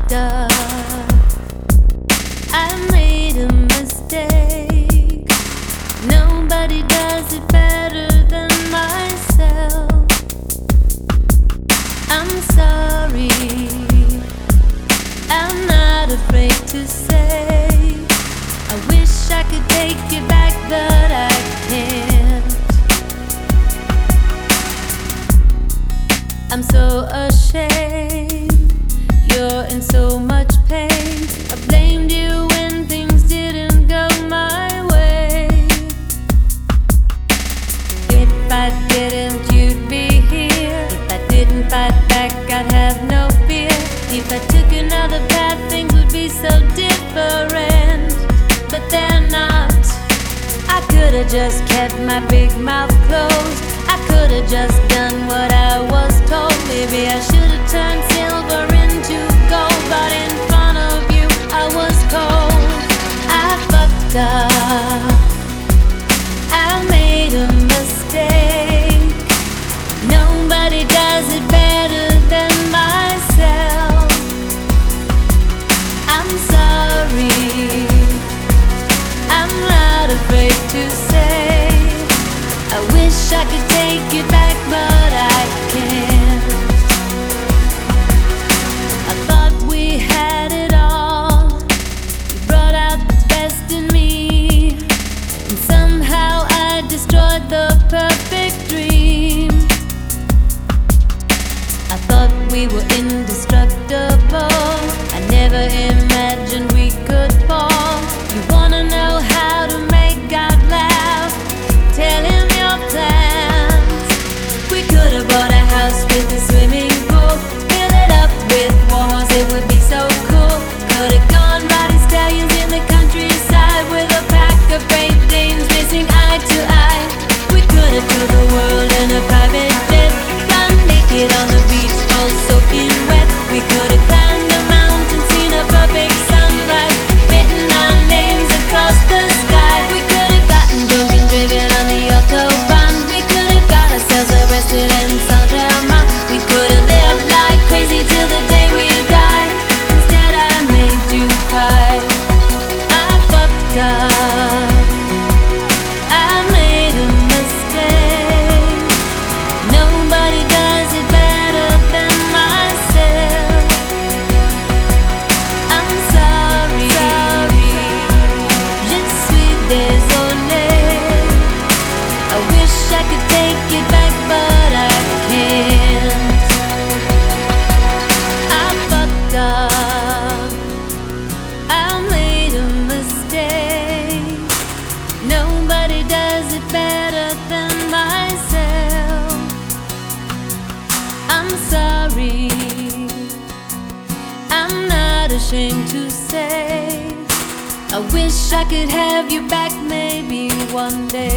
fucked up. I made a mistake. Nobody does it better than myself. I'm sorry. I'm not afraid to say I wish I could take you back, but I can't. I'm so ashamed. You're in so much pain. I blamed you when things didn't go my way. If I didn't, you'd be here. If I didn't fight back, I'd have no fear. If I took another path, things would be so different. But they're not. I could've just kept my big mouth closed. I could've just done what I was told. Maybe I should've turned silver into gold, but in front of you I was cold. I fucked up. I made a mistake. Nobody does it better than myself. I'm sorry. I'm not afraid to say I wish I could take you back, but I can't. I thought we had it all. You brought out the best in me, and somehow I destroyed the perfect dream. I thought we were indestructible. I never imagined we could fall. You wanna know how to make God laugh? Tell him your plans. We could've bought a house with a swimming pool, fill it up with walls, it would be so cool. Could've gone riding stallions in the countryside with a pack of Great Danes racing eye to eye. We could've toured the world in a private jet, run naked on the beach, all soaking wet. We could've climbed the mountain, seen a perfect sunrise, written our names across the sky. We could've gotten drunk and driven on the autobahn. We could've got ourselves arrested in Saint-Germain. We could've lived like crazy till the day we died. Instead I made you cry. I fucked up. I made a mistake. Nobody does it better than myself. I'm sorry. Je suis désolée. I wish I could take you back, but I can't. I fucked up. I made a mistake. Nobody does it better than myself. I'm sorry. I'm not ashamed to say I wish I could have you back maybe one day.